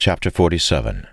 Chapter 47.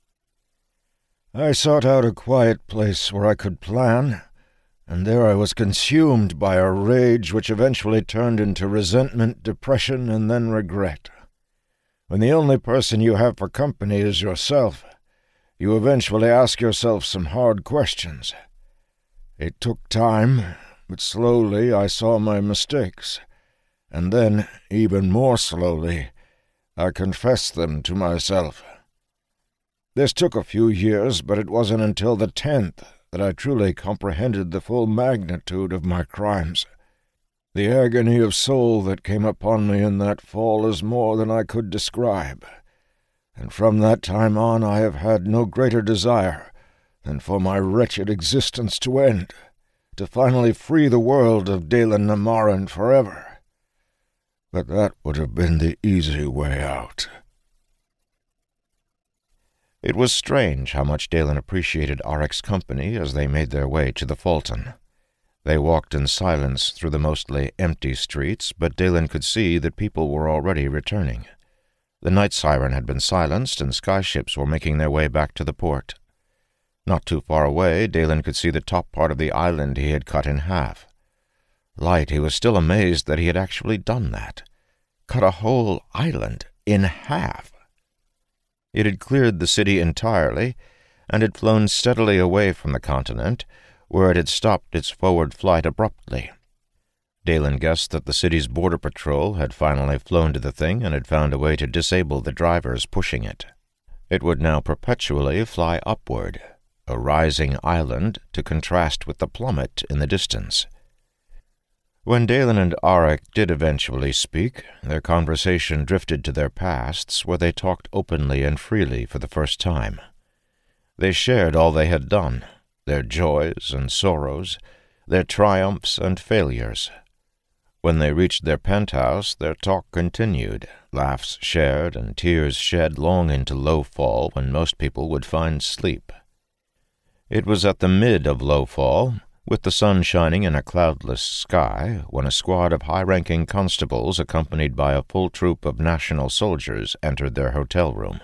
I sought out a quiet place where I could plan, and there I was consumed by a rage which eventually turned into resentment, depression, and then regret. When the only person you have for company is yourself, you eventually ask yourself some hard questions. It took time, but slowly I saw my mistakes, and then, even more slowly, I confessed them to myself. This took a few years, but it wasn't until the 10th that I truly comprehended the full magnitude of my crimes. The agony of soul that came upon me in that fall is more than I could describe, and from that time on I have had no greater desire than for my wretched existence to end, to finally free the world of Daelin Namarin forever. But that would have been the easy way out. It was strange how much Daelin appreciated Arek's company as they made their way to the Fulton. They walked in silence through the mostly empty streets, but Daelin could see that people were already returning. The night siren had been silenced, and skyships were making their way back to the port. Not too far away, Daelin could see the top part of the island he had cut in half. Light, he was still amazed that he had actually done that. Cut a whole island in half. It had cleared the city entirely, and had flown steadily away from the continent, where it had stopped its forward flight abruptly. Daelin guessed that the city's border patrol had finally flown to the thing and had found a way to disable the drivers pushing it. It would now perpetually fly upward, a rising island to contrast with the plummet in the distance. When Daelin and Arek did eventually speak, their conversation drifted to their pasts, where they talked openly and freely for the first time. They shared all they had done, their joys and sorrows, their triumphs and failures. When they reached their penthouse, their talk continued, laughs shared and tears shed long into low fall when most people would find sleep. It was at the mid of low fall, with the sun shining in a cloudless sky, when a squad of high-ranking constables accompanied by a full troop of national soldiers entered their hotel room.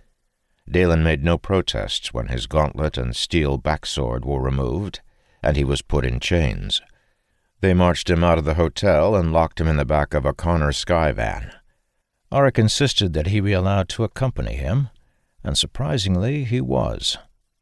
Daelin made no protest when his gauntlet and steel backsword were removed, and he was put in chains. They marched him out of the hotel and locked him in the back of a Connor Sky van. Arek insisted that he be allowed to accompany him, and surprisingly he was.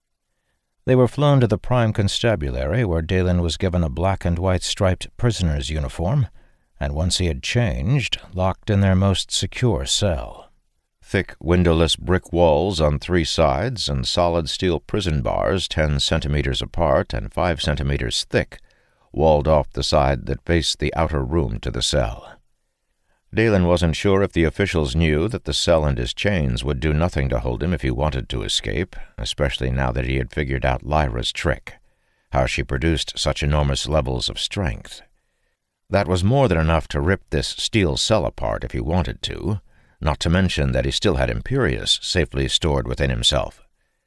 They were flown to the Prime Constabulary, where Daelin was given a black and white striped prisoner's uniform, and once he had changed, locked in their most secure cell. Thick, windowless brick walls on 3 sides and solid steel prison bars 10 centimeters apart and 5 centimeters thick walled off the side that faced the outer room to the cell. Daelin wasn't sure if the officials knew that the cell and his chains would do nothing to hold him if he wanted to escape, especially now that he had figured out Lyra's trick, how she produced such enormous levels of strength. That was more than enough to rip this steel cell apart if he wanted to, not to mention that he still had Imperius safely stored within himself.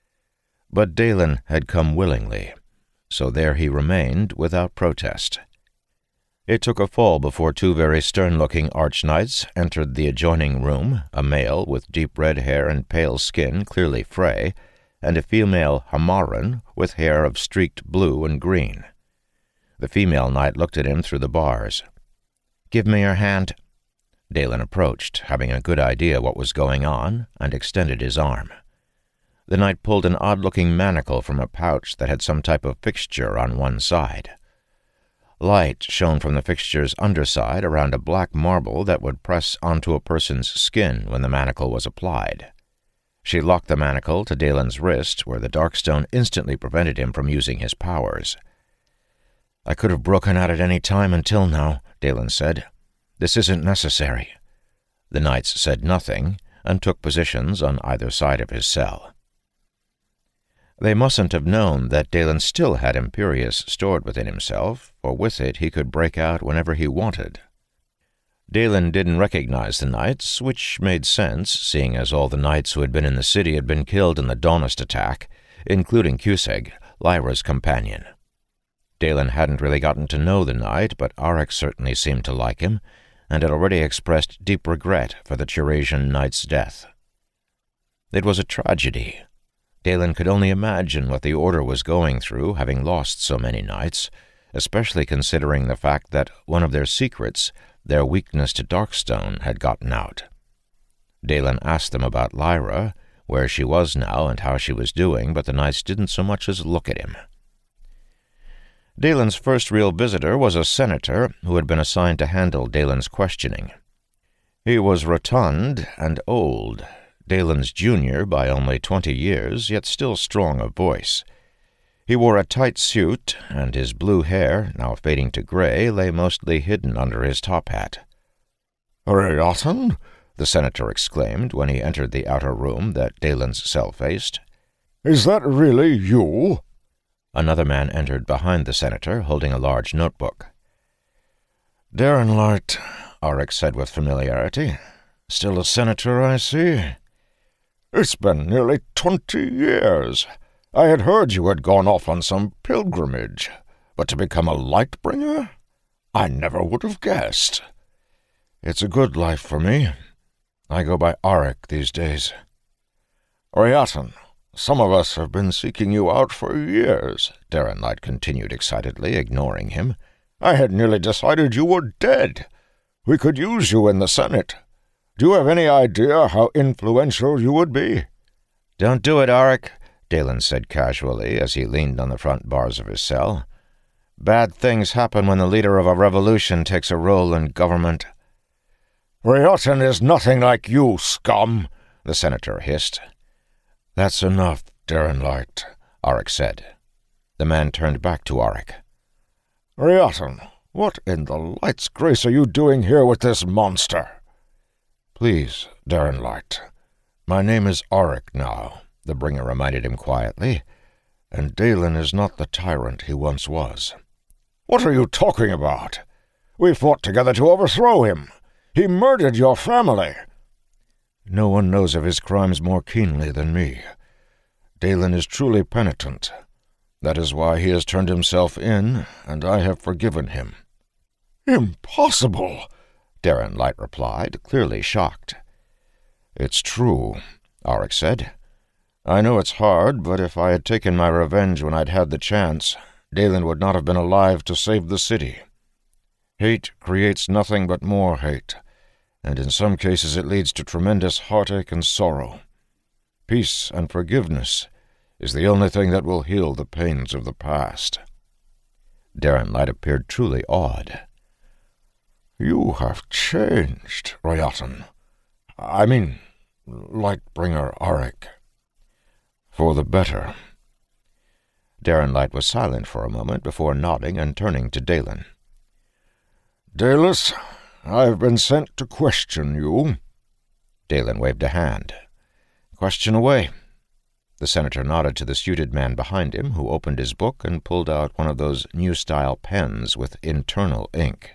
But Daelin had come willingly, so there he remained without protest. It took a fall before 2 very stern-looking arch-knights entered the adjoining room, a male with deep red hair and pale skin, clearly Frey, and a female Hamaran with hair of streaked blue and green. The female knight looked at him through the bars. "Give me your hand." Daelin approached, having a good idea what was going on, and extended his arm. The knight pulled an odd-looking manacle from a pouch that had some type of fixture on one side. Light shone from the fixture's underside around a black marble that would press onto a person's skin when the manacle was applied. She locked the manacle to Daelin's wrist, where the Darkstone instantly prevented him from using his powers. "I could have broken out at any time until now," Daelin said. "This isn't necessary." The knights said nothing, and took positions on either side of his cell. They mustn't have known that Daelin still had Imperius stored within himself, for with it he could break out whenever he wanted. Daelin didn't recognize the knights, which made sense, seeing as all the knights who had been in the city had been killed in the Dawnist attack, including Cusaig, Lyra's companion. Daelin hadn't really gotten to know the knight, but Arek certainly seemed to like him, and had already expressed deep regret for the Churasian knight's death. It was a tragedy. Dalen could only imagine what the Order was going through, having lost so many knights, especially considering the fact that one of their secrets, their weakness to Darkstone, had gotten out. Dalen asked them about Lyra, where she was now and how she was doing, but the knights didn't so much as look at him. Dalen's first real visitor was a senator who had been assigned to handle Dalen's questioning. He was rotund and old, Dalen's junior by only 20 years, yet still strong of voice. He wore a tight suit, and his blue hair, now fading to gray, lay mostly hidden under his top hat. "Rioten?" the senator exclaimed when he entered the outer room that Dalen's cell faced. "Is that really you?" Another man entered behind the senator, holding a large notebook. "Darrenlight," Auric said with familiarity. "Still a senator, I see." "It's been nearly 20 years. I had heard you had gone off on some pilgrimage, but to become a Lightbringer? I never would have guessed." "It's a good life for me. I go by Auric these days." "Rioten, some of us have been seeking you out for years," Darrenlight continued excitedly, ignoring him. "I had nearly decided you were dead. We could use you in the Senate. Do you have any idea how influential you would be?" "Don't do it, Auric," Dalen said casually as he leaned on the front bars of his cell. "Bad things happen when the leader of a revolution takes a role in government." "Rioten is nothing like you, scum," the senator hissed. "That's enough, Darrenlight," Auric said. The man turned back to Auric. "Rioten, what in the light's grace are you doing here with this monster?" "Please, Darrenlight. My name is Auric now," the bringer reminded him quietly, "and Dalen is not the tyrant he once was." "What are you talking about? We fought together to overthrow him. He murdered your family." "No one knows of his crimes more keenly than me. Dalen is truly penitent. That is why he has turned himself in, and I have forgiven him." "Impossible," Darrenlight replied, clearly shocked. "It's true," Auric said. "I know it's hard, but if I had taken my revenge when I'd had the chance, Dalen would not have been alive to save the city. Hate creates nothing but more hate, and in some cases it leads to tremendous heartache and sorrow. Peace and forgiveness is the only thing that will heal the pains of the past." Darrenlight appeared truly awed. "You have changed, Rioten. I mean, Lightbringer Auric." "For the better." Darrenlight was silent for a moment before nodding and turning to Dalen. "Dalus, I've been sent to question you." Dalen waved a hand. "Question away." The senator nodded to the suited man behind him, who opened his book and pulled out one of those new-style pens with internal ink.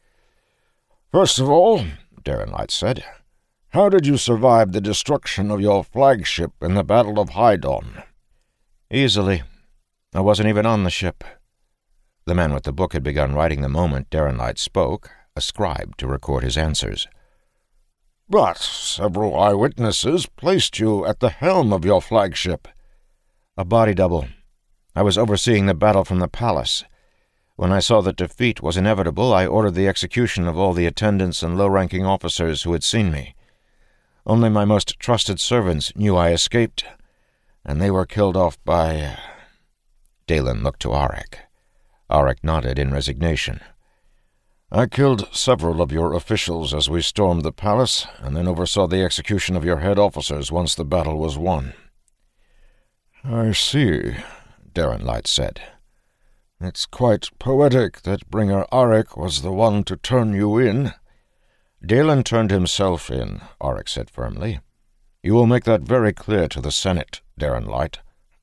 "First of all," Darrenlight said, "how did you survive the destruction of your flagship in the Battle of Hydon?" "Easily. I wasn't even on the ship." The man with the book had begun writing the moment Darrenlight spoke, a scribe to record his answers. "But several eyewitnesses placed you at the helm of your flagship." "A body double. I was overseeing the battle from the palace. When I saw that defeat was inevitable, I ordered the execution of all the attendants and low-ranking officers who had seen me. Only my most trusted servants knew I escaped, and they were killed off by—" Dalen looked to Auric. Auric nodded in resignation. "I killed several of your officials as we stormed the palace, and then oversaw the execution of your head officers once the battle was won." "I see," Darrenlight said. "It's quite poetic that Bringer Auric was the one to turn you in." "Dalen turned himself in," Auric said firmly. "You will make that very clear to the Senate, Darrenlight."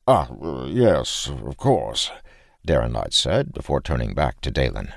Yes, of course," Darrenlight said, before turning back to Dalen.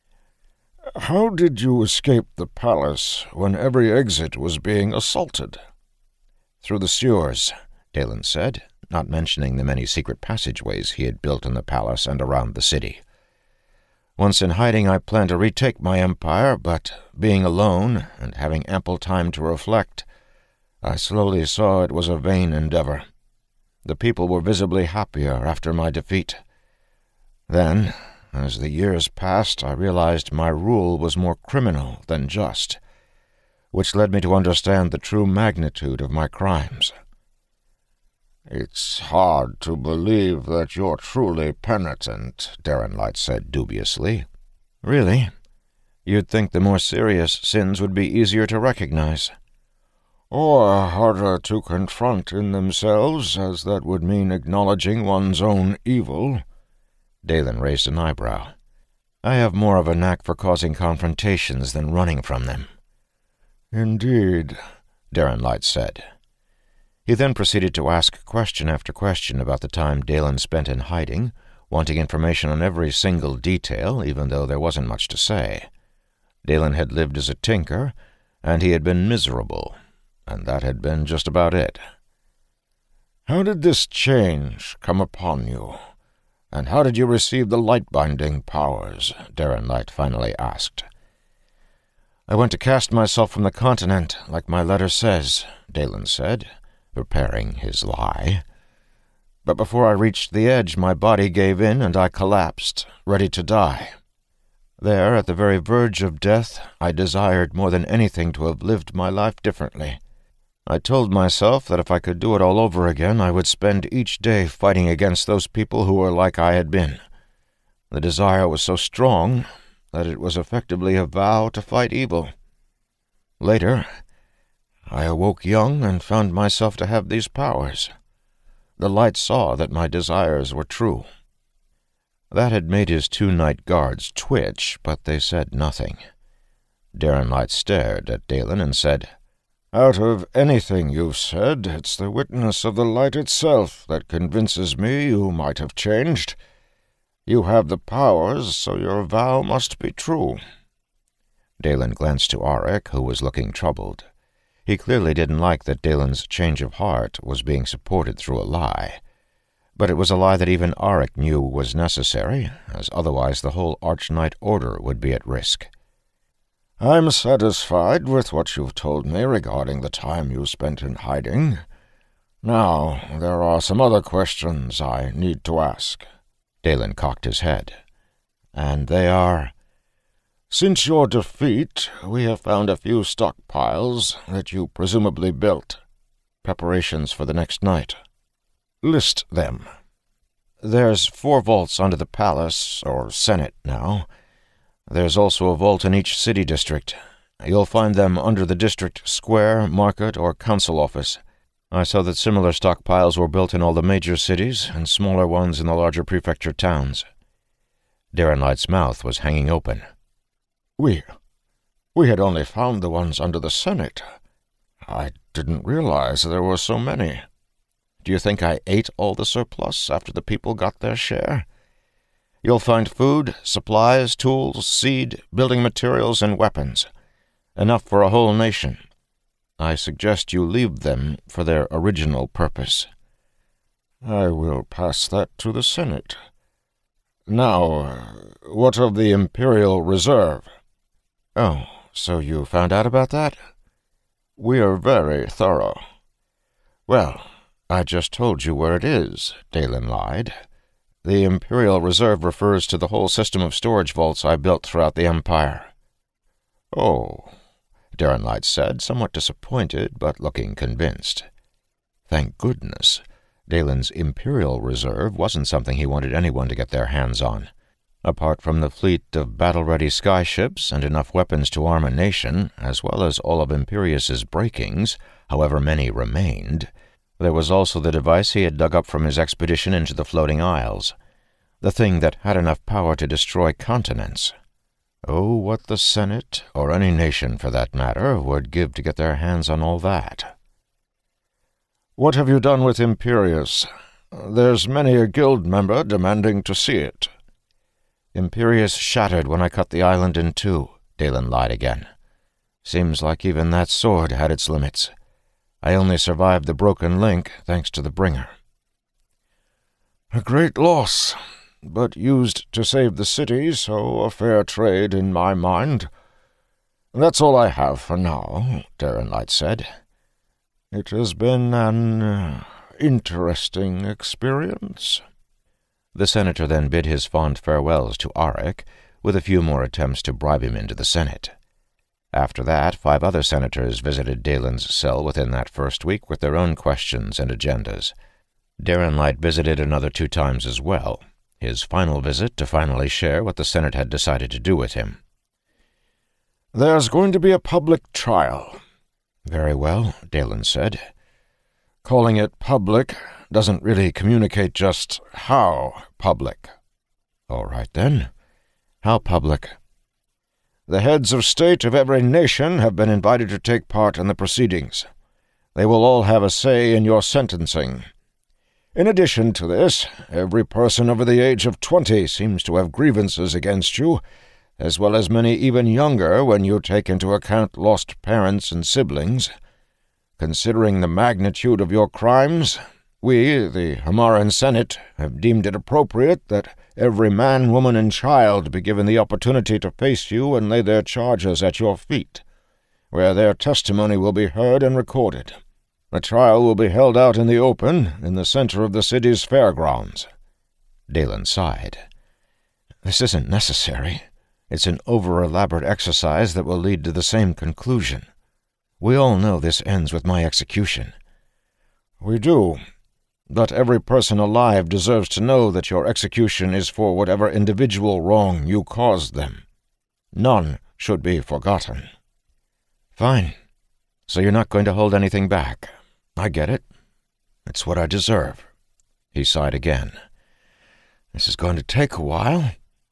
"How did you escape the palace when every exit was being assaulted?" "Through the sewers," Dalen said, not mentioning the many secret passageways he had built in the palace and around the city. "Once in hiding, I planned to retake my empire, but being alone and having ample time to reflect, I slowly saw it was a vain endeavor. The people were visibly happier after my defeat. Then, as the years passed, I realized my rule was more criminal than just, which led me to understand the true magnitude of my crimes. "It's hard to believe that you're truly penitent," Darrenlight said dubiously. "Really? You'd think the more serious sins would be easier to recognize." "Or harder to confront in themselves, as that would mean acknowledging one's own evil." Dalen raised an eyebrow. "I have more of a knack for causing confrontations than running from them." "Indeed," Darrenlight said. He then proceeded to ask question after question about the time Dalen spent in hiding, wanting information on every single detail, even though there wasn't much to say. Dalen had lived as a tinker, and he had been miserable, and that had been just about it. "How did this change come upon you? And how did you receive the light-binding powers?" Darrenlight finally asked. "I went to cast myself from the continent, like my letter says," Dalen said, preparing his lie. "But before I reached the edge, my body gave in and I collapsed, ready to die. There, at the very verge of death, I desired more than anything to have lived my life differently. I told myself that if I could do it all over again, I would spend each day fighting against those people who were like I had been. The desire was so strong that it was effectively a vow to fight evil. Later, I awoke young and found myself to have these powers. The light saw that my desires were true." That had made his 2 night guards twitch, but they said nothing. Darrenlight stared at Dalen and said, "Out of anything you've said, it's the witness of the light itself that convinces me you might have changed. You have the powers, so your vow must be true." Dalen glanced to Auric, who was looking troubled. He clearly didn't like that Dalen's change of heart was being supported through a lie. But it was a lie that even Auric knew was necessary, as otherwise the whole Archknight Order would be at risk. "I'm satisfied with what you've told me regarding the time you spent in hiding. Now, there are some other questions I need to ask." Dalen cocked his head. "And they are?" "Since your defeat, we have found a few stockpiles that you presumably built. Preparations for the next night." "List them." "There's 4 vaults under the palace, or Senate, now. There's also a vault in each city district. You'll find them under the district square, market, or council office. I saw that similar stockpiles were built in all the major cities, and smaller ones in the larger prefecture towns." Darrenlight's mouth was hanging open. We had only found the ones under the Senate. I didn't realize there were so many." "Do you think I ate all the surplus after the people got their share? You'll find food, supplies, tools, seed, building materials, and weapons. Enough for a whole nation. I suggest you leave them for their original purpose." "I will pass that to the Senate. Now, what of the Imperial Reserve?" "Oh, so you found out about that?" "We are very thorough." "Well, I just told you where it is," Dalen lied. "The Imperial Reserve refers to the whole system of storage vaults I built throughout the Empire." "Oh," Darrenlight said, somewhat disappointed, but looking convinced. Thank goodness. Dalen's Imperial Reserve wasn't something he wanted anyone to get their hands on. Apart from the fleet of battle-ready skyships and enough weapons to arm a nation, as well as all of Imperius's breakings, however many remained, there was also the device he had dug up from his expedition into the Floating Isles, the thing that had enough power to destroy continents. Oh, what the Senate, or any nation for that matter, would give to get their hands on all that. "What have you done with Imperius? There's many a guild member demanding to see it." "Imperius shattered when I cut the island in 2, Dalen lied again. "Seems like even that sword had its limits. I only survived the broken link thanks to the Bringer." "A great loss, but used to save the city, so a fair trade in my mind. That's all I have for now," Darrenlight said. It has been an interesting experience." The senator then bid his fond farewells to Arik, with a few more attempts to bribe him into the Senate. After that, 5 other senators visited Dalen's cell within that first week with their own questions and agendas. Darrenlight visited another 2 times as well, his final visit to finally share what the Senate had decided to do with him. "There's going to be a public trial." "Very well," Dalen said. "Calling it public doesn't really communicate just how public." "All right, then. How public?" "The heads of state of every nation have been invited to take part in the proceedings. They will all have a say in your sentencing. In addition to this, every person over the age of 20 seems to have grievances against you, as well as many even younger when you take into account lost parents and siblings. Considering the magnitude of your crimes, we, the Amaran Senate, have deemed it appropriate that every man, woman, and child be given the opportunity to face you and lay their charges at your feet, where their testimony will be heard and recorded. The trial will be held out in the open, in the center of the city's fairgrounds." Dalen sighed. "This isn't necessary. It's an over-elaborate exercise that will lead to the same conclusion. We all know this ends with my execution." "We do. But every person alive deserves to know that your execution is for whatever individual wrong you caused them. None should be forgotten." "Fine. So you're not going to hold anything back. I get it. It's what I deserve." He sighed again. "This is going to take a while."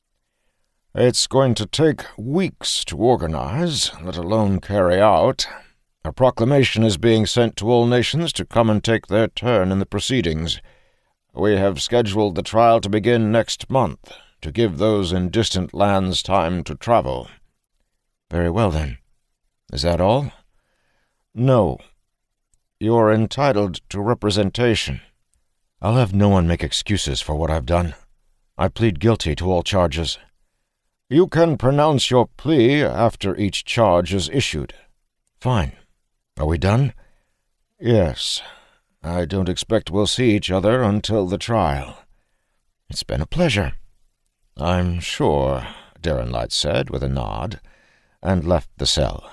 "It's going to take weeks to organize, let alone carry out. A proclamation is being sent to all nations to come and take their turn in the proceedings. We have scheduled the trial to begin next month, to give those in distant lands time to travel." "Very well, then. Is that all?" "No. You're entitled to representation." "I'll have no one make excuses for what I've done. I plead guilty to all charges." "You can pronounce your plea after each charge is issued." "Fine. Are we done?" "Yes. I don't expect we'll see each other until the trial." "It's been a pleasure." "I'm sure," Darrenlight said with a nod, and left the cell.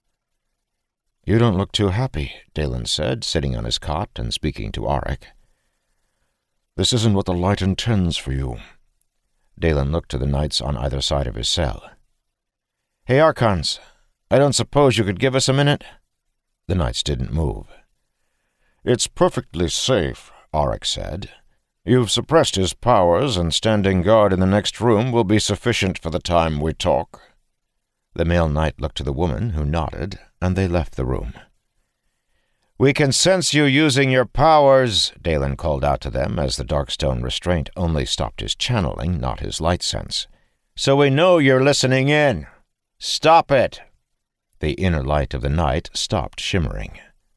"You don't look too happy," Dalen said, sitting on his cot and speaking to Arik. "This isn't what the light intends for you." Dalen looked to the knights on either side of his cell. "Hey, Archons, I don't suppose you could give us a minute?" The knights didn't move. "It's perfectly safe," Arik said. "You've suppressed his powers, and standing guard in the next room will be sufficient for the time we talk." The male knight looked to the woman, who nodded, and they left the room. "We can sense you using your powers," Dalen called out to them as the Darkstone restraint only stopped his channeling, not his light sense. "So we know you're listening in. Stop it!" The inner light of the night stopped shimmering.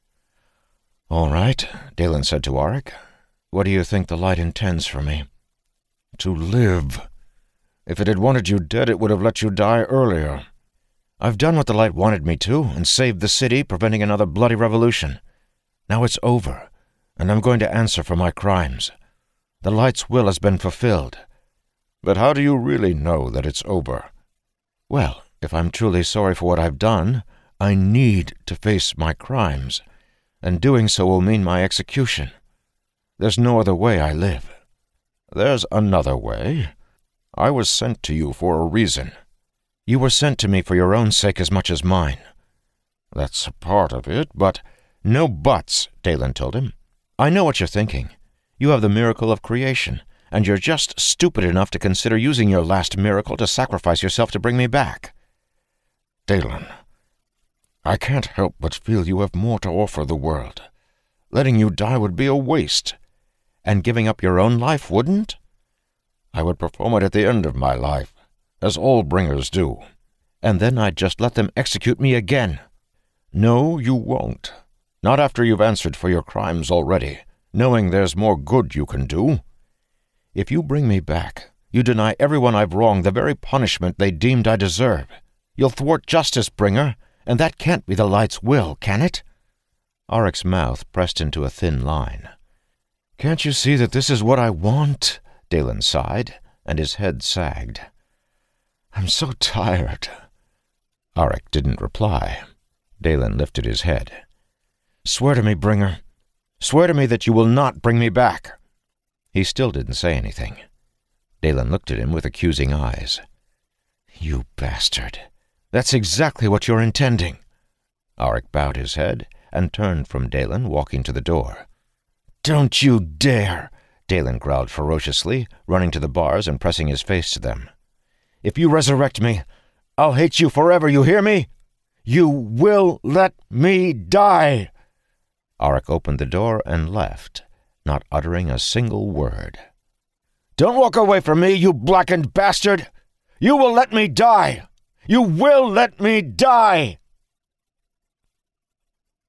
"All right," Dalen said to Arik. "What do you think the light intends for me?" "To live. If it had wanted you dead, it would have let you die earlier." "I've done what the light wanted me to, and saved the city, preventing another bloody revolution. Now it's over, and I'm going to answer for my crimes. The light's will has been fulfilled." "But how do you really know that it's over?" "Well, if I'm truly sorry for what I've done, I need to face my crimes, and doing so will mean my execution. There's no other way I live." "There's another way. I was sent to you for a reason." "You were sent to me for your own sake as much as mine." "That's a part of it, but—" "No buts," Dalen told him. "I know what you're thinking. You have the miracle of creation, and you're just stupid enough to consider using your last miracle to sacrifice yourself to bring me back." "Dalen, I can't help but feel you have more to offer the world. Letting you die would be a waste." "And giving up your own life wouldn't?" "I would perform it at the end of my life, as all bringers do." "And then I'd just let them execute me again." "No, you won't. Not after you've answered for your crimes already, knowing there's more good you can do." "If you bring me back, you deny everyone I've wronged the very punishment they deemed I deserve. You'll thwart justice, Bringer, and that can't be the light's will, can it?" Auric's mouth pressed into a thin line. "Can't you see that this is what I want?" Dalen sighed, and his head sagged. "I'm so tired." Auric didn't reply. Dalen lifted his head. "Swear to me, Bringer. Swear to me that you will not bring me back." He still didn't say anything. Dalen looked at him with accusing eyes. "You bastard. That's exactly what you're intending." Auric bowed his head and turned from Dalen, walking to the door. "Don't you dare!" Dalen growled ferociously, running to the bars and pressing his face to them. "If you resurrect me, I'll hate you forever, you hear me? You will let me die!" Auric opened the door and left, not uttering a single word. "Don't walk away from me, you blackened bastard! You will let me die! You will let me die!"